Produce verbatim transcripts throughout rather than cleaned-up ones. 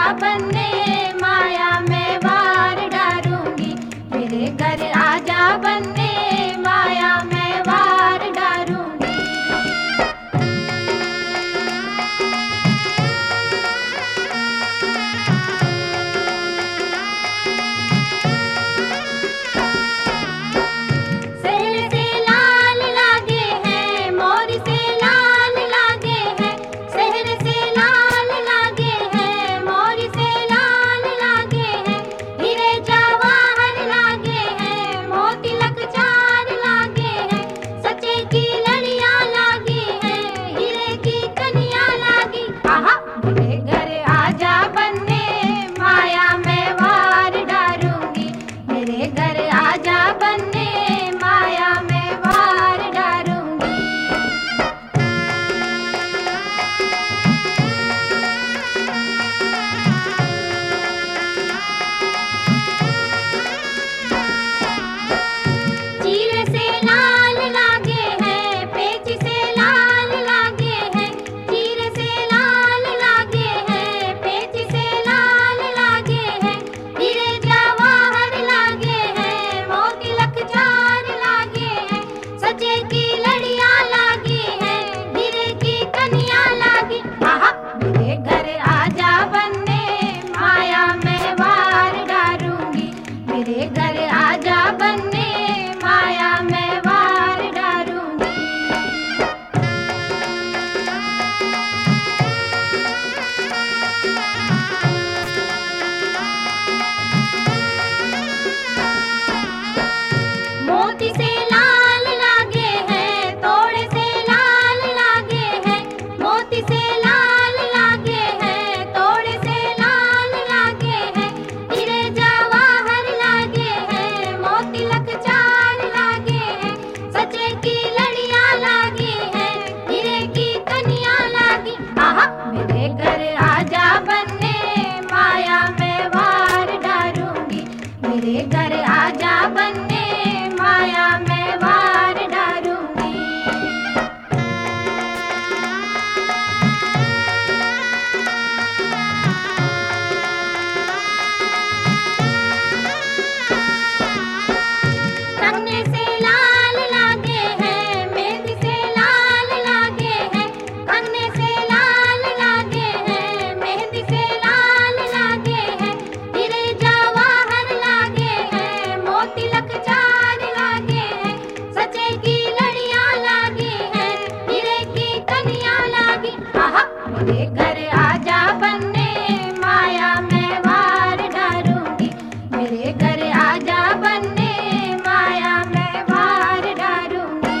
बनने, माया में वार डालूंगी। मेरे घर आजा बनने, माया में वार डालूंगी। मेरे घर आजा बनने, माया में वार डालूंगी। कंगने से लाल लागे हैं, मेहंदी से लाल लागे हैं। कंगने से लाल लागे हैं, मेहंदी से लाल लागे हैं। हीरे जवाहर लागे हैं, मोती लख चार लागे हैं। सचे की लड़ियां लागी हैं, हीरे की कनिया लागी। आहा मेरे घर आजा बनने, माया में वार डालूंगी। मेरे घर आजा बनने, माया में वार डालूंगी।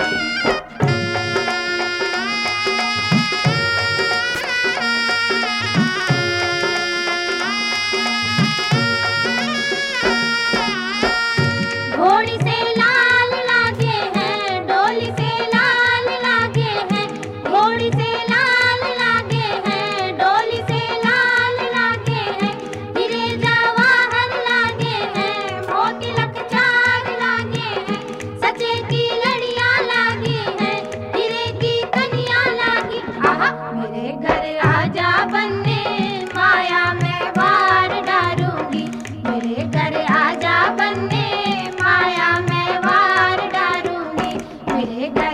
घोड़ी से लाल लागे हैं, डोली से लाल लागे हैं। घोड़ी से लाल लागे हैं, डोली से लाल लागे हैं। हीरे जवाहर लागे हैं, मोती लख चार लागे हैं। सचे की लड़ियां लागी हैं, हीरे की कनिया लागी। आहा मेरे घर आजा बनने, माया में वार डालूंगी। मेरे घर आजा बनने, माया में वार डालूंगी। मेरे घर